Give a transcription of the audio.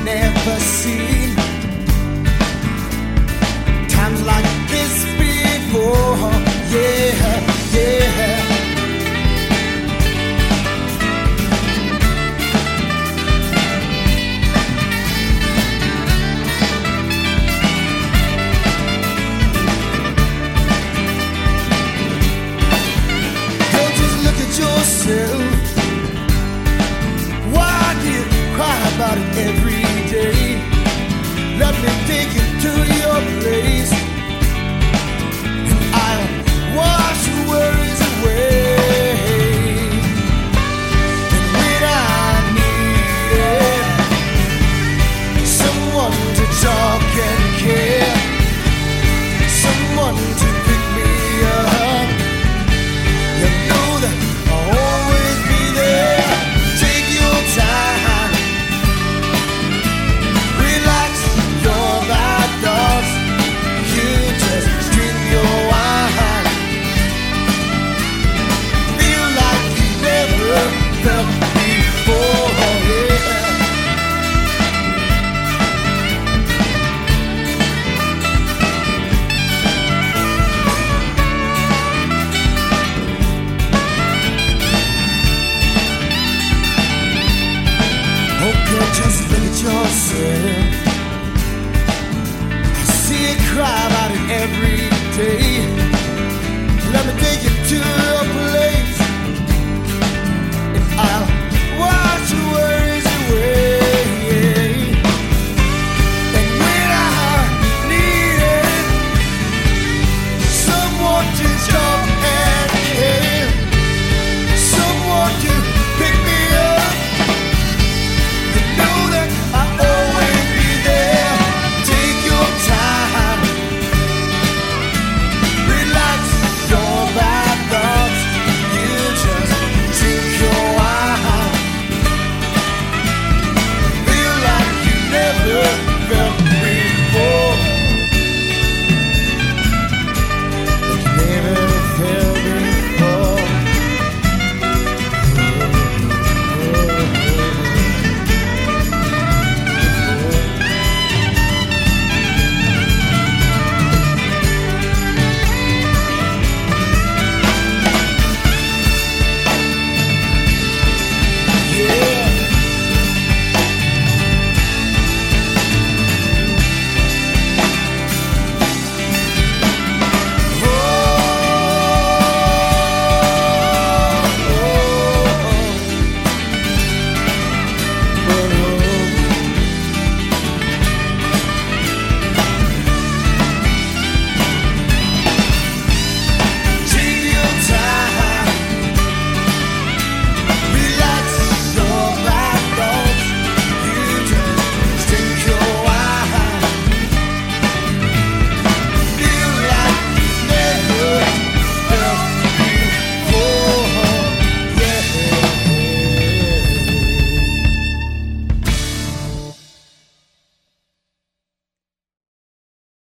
never seen times like this before. Yeah, yeah. Don't just look at yourself. Why do you cry about it every day? Let me take you to your place, and I'll wash your worries away. And when I needed someone to talk and care, someone to pick me up, you know that I'll always be there. Take your time, relax your bad thoughts. You just drink your wine, feel like you never felt before. Yeah. Okay, just look at yourself. I see you cry about it every day. Let me take you to